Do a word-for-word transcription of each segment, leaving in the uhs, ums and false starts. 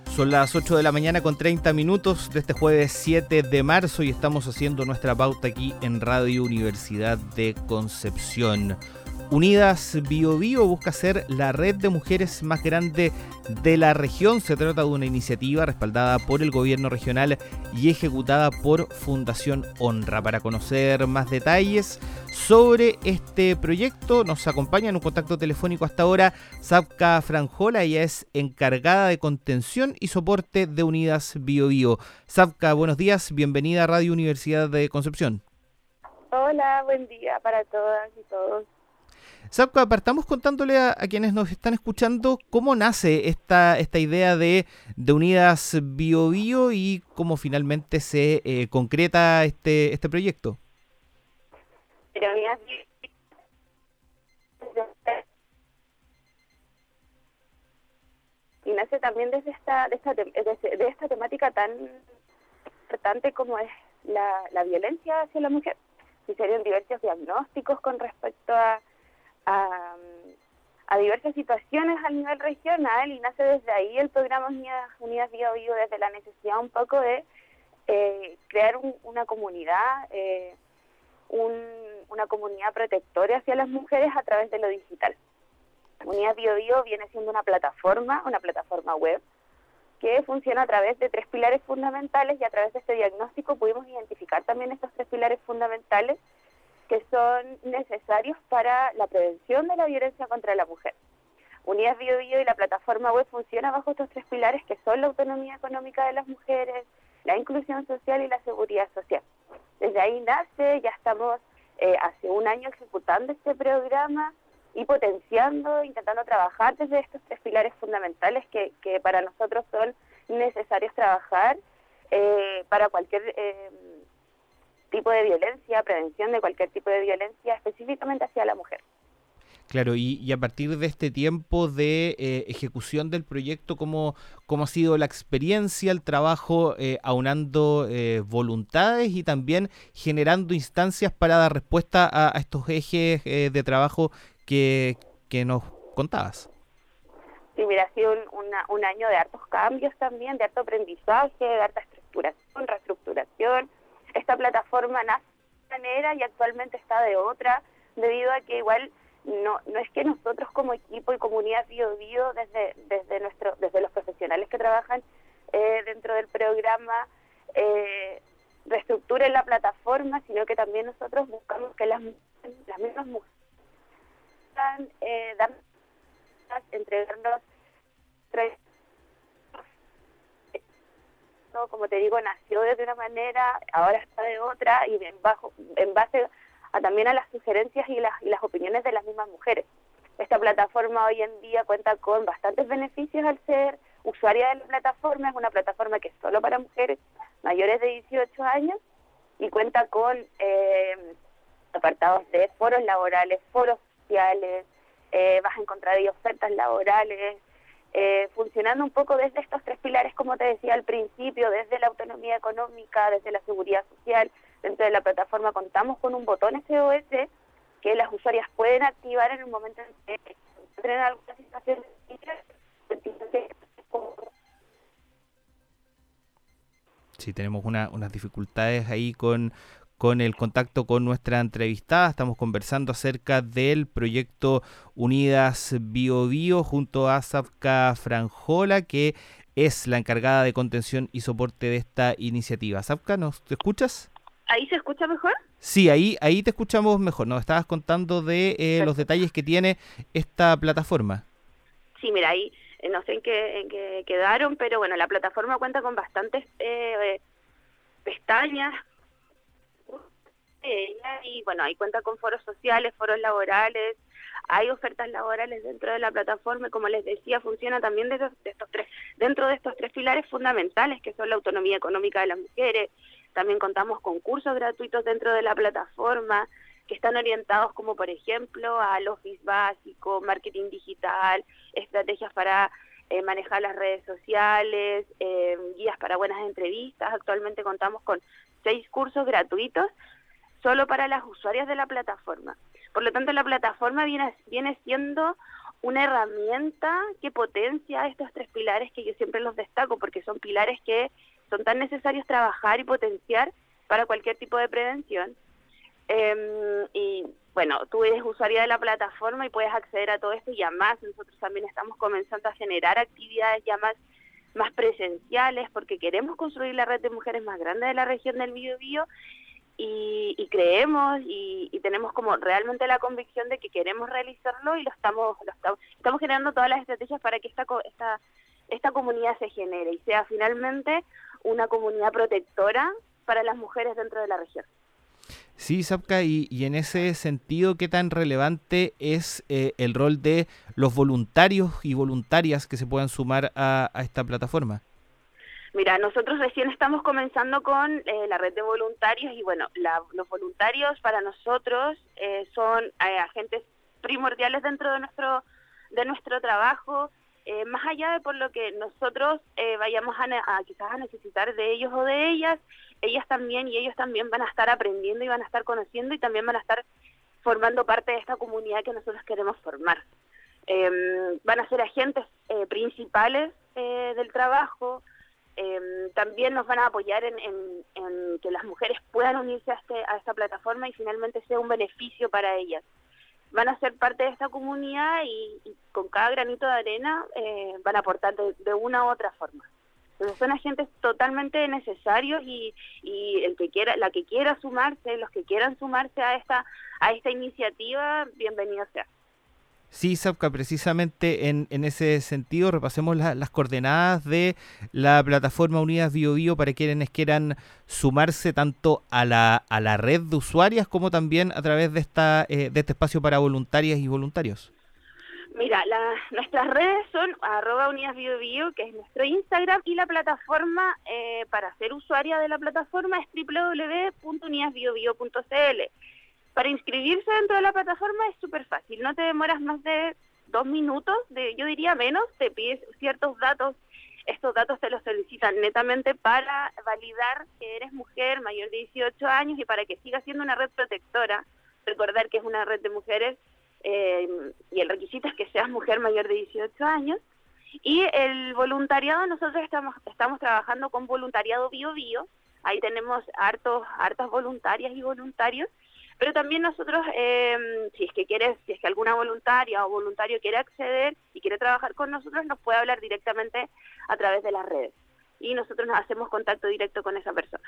Son las ocho de la mañana con treinta minutos de este jueves siete de marzo y estamos haciendo nuestra pauta aquí en Radio Universidad de Concepción. Unidas Biobío busca ser la red de mujeres más grande de la región. Se trata de una iniciativa respaldada por el gobierno regional y ejecutada por Fundación Honra. Para conocer más detalles sobre este proyecto nos acompaña en un contacto telefónico hasta ahora Savka Franjola. Ella es encargada de contención y soporte de Unidas Biobío. Savka, buenos días, bienvenida a Radio Universidad de Concepción. Hola, buen día para todas y todos. Savka, partamos contándole a, a quienes nos están escuchando cómo nace esta, esta idea de, de Unidas Biobío y cómo finalmente se eh, concreta este, este proyecto. Pero Unidas y nace también desde esta, de, esta, de, de esta temática tan importante como es la, la violencia hacia la mujer. Se hicieron diversos diagnósticos con respecto a A, a diversas situaciones a nivel regional y nace desde ahí el programa Unidas, Unidas Biobío desde la necesidad un poco de eh, crear un, una comunidad, eh, un, una comunidad protectora hacia las mujeres a través de lo digital. Unidas Biobío viene siendo una plataforma, una plataforma web que funciona a través de tres pilares fundamentales y a través de este diagnóstico pudimos identificar también estos tres pilares fundamentales que son necesarios para la prevención de la violencia contra la mujer. Unidas Biobío y la plataforma web funciona bajo estos tres pilares que son la autonomía económica de las mujeres, la inclusión social y la seguridad social. Desde ahí nace, ya estamos eh, hace un año ejecutando este programa y potenciando, intentando trabajar desde estos tres pilares fundamentales que, que para nosotros son necesarios trabajar eh, para cualquier Eh, tipo de violencia, prevención de cualquier tipo de violencia, específicamente hacia la mujer. Claro, y, y a partir de este tiempo de eh, ejecución del proyecto, ¿cómo, cómo ha sido la experiencia, el trabajo eh, aunando eh, voluntades y también generando instancias para dar respuesta a, a estos ejes eh, de trabajo que, que nos contabas? Sí, mira, ha sido un, una, un año de hartos cambios también, de harto aprendizaje, de harta estructuración, reestructuración. Esta plataforma nace de una manera y actualmente está de otra, debido a que igual no no es que nosotros como equipo y comunidad Biobío, desde desde nuestro desde los profesionales que trabajan eh, dentro del programa, eh, reestructuren la plataforma, sino que también nosotros buscamos que las, las mismas mujeres puedan eh, dar, entregarnos tres. Como te digo, nació de una manera, ahora está de otra y en, bajo, en base a, también a las sugerencias y las, y las opiniones de las mismas mujeres. Esta plataforma hoy en día cuenta con bastantes beneficios al ser usuaria de la plataforma. Es una plataforma que es solo para mujeres mayores de dieciocho años y cuenta con eh, apartados de foros laborales, foros sociales, eh, vas a encontrar ahí ofertas laborales, Eh, funcionando un poco desde estos tres pilares, como te decía al principio, desde la autonomía económica, desde la seguridad social. Dentro de la plataforma contamos con un botón S O S que las usuarias pueden activar en el momento en que encuentren alguna situación de... Sí, tenemos una, unas dificultades ahí con... con el contacto con nuestra entrevistada. Estamos conversando acerca del proyecto Unidas Biobío junto a Savka Franjola, que es la encargada de contención y soporte de esta iniciativa. Savka, ¿nos te escuchas? ¿Ahí se escucha mejor? Sí, ahí, ahí te escuchamos mejor. Nos estabas contando de eh, los detalles que tiene esta plataforma. Sí, mira, ahí eh, no sé en qué, en qué quedaron, pero bueno, la plataforma cuenta con bastantes eh, pestañas, y bueno, ahí cuenta con foros sociales, foros laborales, hay ofertas laborales dentro de la plataforma y como les decía, funciona también de estos, de estos tres, dentro de estos tres pilares fundamentales que son la autonomía económica de las mujeres. También contamos con cursos gratuitos dentro de la plataforma que están orientados como por ejemplo al office básico, marketing digital, estrategias para eh, manejar las redes sociales, eh, guías para buenas entrevistas. Actualmente contamos con seis cursos gratuitos solo para las usuarias de la plataforma. Por lo tanto, la plataforma viene, viene siendo una herramienta que potencia estos tres pilares que yo siempre los destaco, porque son pilares que son tan necesarios trabajar y potenciar para cualquier tipo de prevención. Eh, y bueno, tú eres usuaria de la plataforma y puedes acceder a todo esto y a más. Nosotros también estamos comenzando a generar actividades ya más, más presenciales, porque queremos construir la red de mujeres más grande de la región del Biobío. Y, y creemos y, y tenemos como realmente la convicción de que queremos realizarlo y lo estamos lo estamos, estamos generando todas las estrategias para que esta, esta, esta comunidad se genere y sea finalmente una comunidad protectora para las mujeres dentro de la región. Sí, Savka, y, y en ese sentido, ¿qué tan relevante es eh, el rol de los voluntarios y voluntarias que se puedan sumar a, a esta plataforma? Mira, nosotros recién estamos comenzando con eh, la red de voluntarios y bueno, la, los voluntarios para nosotros eh, son eh, agentes primordiales dentro de nuestro de nuestro trabajo, eh, más allá de por lo que nosotros eh, vayamos a, a quizás a necesitar de ellos o de ellas, ellas también y ellos también van a estar aprendiendo y van a estar conociendo y también van a estar formando parte de esta comunidad que nosotros queremos formar. Eh, van a ser agentes eh, principales eh, del trabajo. Eh, también nos van a apoyar en, en, en que las mujeres puedan unirse a, este, a esta plataforma y finalmente sea un beneficio para ellas. Van a ser parte de esta comunidad y, y con cada granito de arena eh, van a aportar de, de una u otra forma. Entonces son agentes totalmente necesarios y, y el que quiera, la que quiera sumarse, los que quieran sumarse a esta, a esta iniciativa, bienvenido sea. Sí, Savka, precisamente en, en ese sentido, repasemos la, las coordenadas de la plataforma Unidas Biobío para quienes quieran sumarse tanto a la, a la red de usuarias como también a través de, esta, eh, de este espacio para voluntarias y voluntarios. Mira, la, nuestras redes son arroba Unidas Biobío, que es nuestro Instagram, y la plataforma eh, para ser usuaria de la plataforma es doble u doble u doble u punto unidas biobío punto c l. Para inscribirse dentro de la plataforma es súper fácil, no te demoras más de dos minutos, de, yo diría menos, te pides ciertos datos, estos datos te los solicitan netamente para validar que eres mujer mayor de dieciocho años y para que siga siendo una red protectora, recordar que es una red de mujeres eh, y el requisito es que seas mujer mayor de dieciocho años. Y el voluntariado, nosotros estamos, estamos trabajando con voluntariado Biobío, ahí tenemos hartos, hartas voluntarias y voluntarios. Pero también nosotros, eh, si es que quieres, si es que alguna voluntaria o voluntario quiere acceder y quiere trabajar con nosotros, nos puede hablar directamente a través de las redes. Y nosotros nos hacemos contacto directo con esa persona.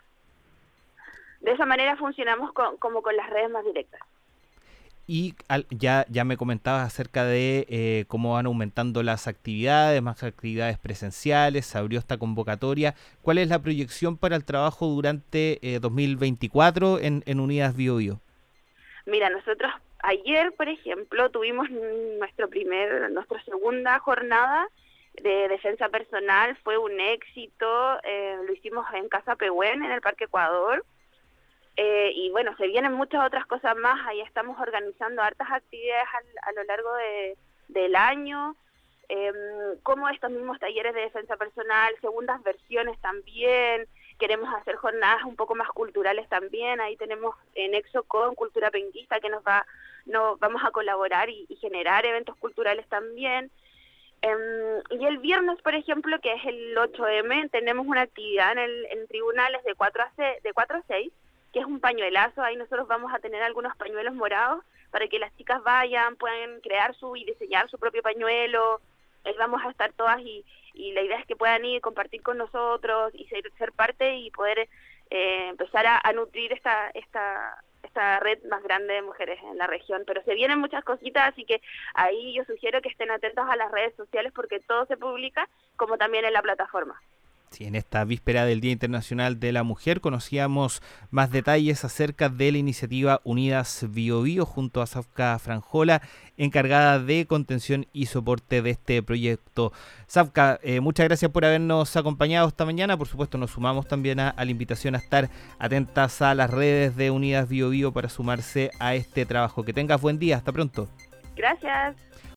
De esa manera funcionamos con, como con las redes más directas. Y al, ya, ya me comentabas acerca de eh, cómo van aumentando las actividades, más actividades presenciales, se abrió esta convocatoria. ¿Cuál es la proyección para el trabajo durante eh, dos mil veinticuatro en, en Unidas Biobío? Mira, nosotros ayer, por ejemplo, tuvimos nuestro primer, nuestra segunda jornada de defensa personal, fue un éxito, eh, lo hicimos en Casa Pehuen, en el Parque Ecuador, eh, y bueno, se vienen muchas otras cosas más, ahí estamos organizando hartas actividades a, a lo largo de, del año, eh, como estos mismos talleres de defensa personal, segundas versiones también. Queremos hacer jornadas un poco más culturales también, ahí tenemos en nexo con Cultura Penquista que nos va, nos vamos a colaborar y, y generar eventos culturales también. Um, y el viernes, por ejemplo, que es el ocho eme, tenemos una actividad en, el, en tribunales de cuatro a seis, que es un pañuelazo, ahí nosotros vamos a tener algunos pañuelos morados para que las chicas vayan, puedan crear su y diseñar su propio pañuelo, ahí vamos a estar todas y y la idea es que puedan ir, compartir con nosotros y ser, ser parte y poder eh, empezar a, a nutrir esta esta esta red más grande de mujeres en la región. Pero se vienen muchas cositas, así que ahí yo sugiero que estén atentos a las redes sociales porque todo se publica, como también en la plataforma. Sí, en esta víspera del Día Internacional de la Mujer conocíamos más detalles acerca de la iniciativa Unidas Biobío junto a Savka Franjola, encargada de contención y soporte de este proyecto. Savka, eh, muchas gracias por habernos acompañado esta mañana. Por supuesto, nos sumamos también a, a la invitación a estar atentas a las redes de Unidas Biobío para sumarse a este trabajo. Que tengas buen día. Hasta pronto. Gracias.